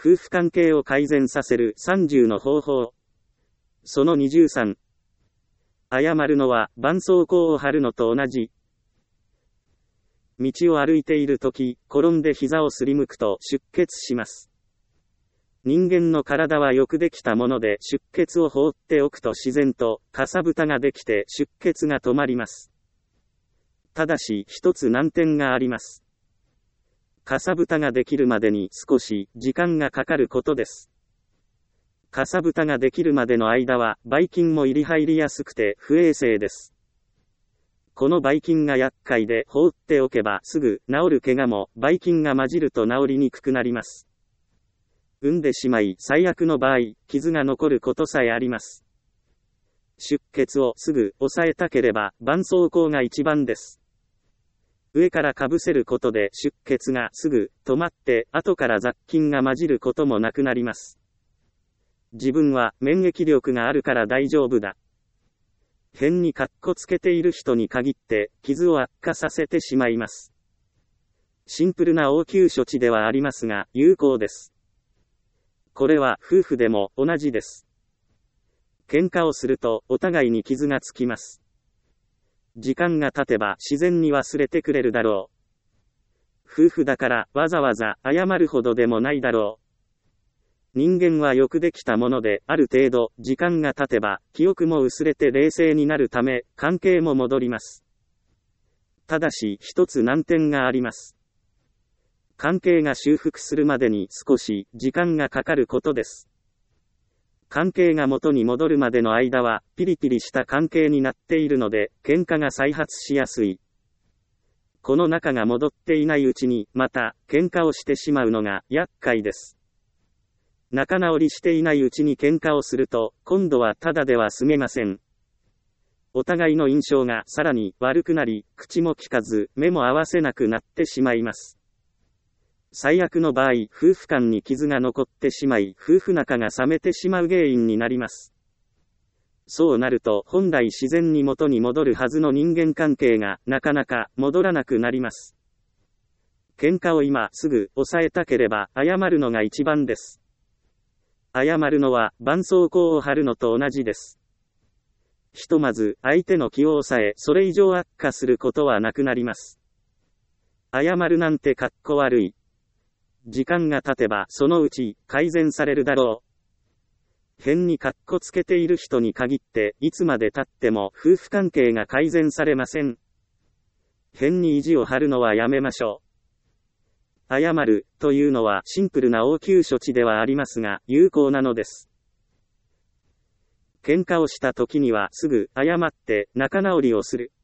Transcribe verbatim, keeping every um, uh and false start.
夫婦関係を改善させるさんじゅうの方法。そのにじゅうさん。謝るのは絆創膏を貼るのと同じ。道を歩いているとき、転んで膝をすりむくと出血します。人間の体はよくできたもので、出血を放っておくと自然とかさぶたができて出血が止まります。ただし一つ難点があります。かさぶたができるまでに少し時間がかかることです。かさぶたができるまでの間はばい菌も入り入りやすくて不衛生です。このばい菌が厄介で放っておけばすぐ治る怪我もばい菌が混じると治りにくくなります。産んでしまい最悪の場合、傷が残ることさえあります。出血をすぐ抑えたければ絆創膏が一番です。上からかぶせることで出血がすぐ止まって後から雑菌が混じることもなくなります。自分は免疫力があるから大丈夫だ。変にかっこつけている人に限って傷を悪化させてしまいます。シンプルな応急処置ではありますが有効です。これは夫婦でも同じです。喧嘩をするとお互いに傷がつきます。時間が経てば自然に忘れてくれるだろう。夫婦だからわざわざ謝るほどでもないだろう。人間はよくできたもので、ある程度時間が経てば記憶も薄れて冷静になるため関係も戻ります。ただし一つ難点があります。関係が修復するまでに少し時間がかかることです。関係が元に戻るまでの間はピリピリした関係になっているので喧嘩が再発しやすい。この仲が戻っていないうちにまた喧嘩をしてしまうのが厄介です。仲直りしていないうちに喧嘩をすると今度はただでは済めません。お互いの印象がさらに悪くなり、口も聞かず目も合わせなくなってしまいます。最悪の場合、夫婦間に傷が残ってしまい、夫婦仲が冷めてしまう原因になります。そうなると、本来自然に元に戻るはずの人間関係が、なかなか戻らなくなります。喧嘩を今すぐ抑えたければ、謝るのが一番です。謝るのは、絆創膏を貼るのと同じです。ひとまず、相手の気を抑え、それ以上悪化することはなくなります。謝るなんてかっこ悪い。時間が経てばそのうち改善されるだろう。変にかっこつけている人に限っていつまで経っても夫婦関係が改善されません。変に意地を張るのはやめましょう。謝るというのはシンプルな応急処置ではありますが有効なのです。喧嘩をした時にはすぐ謝って仲直りをする。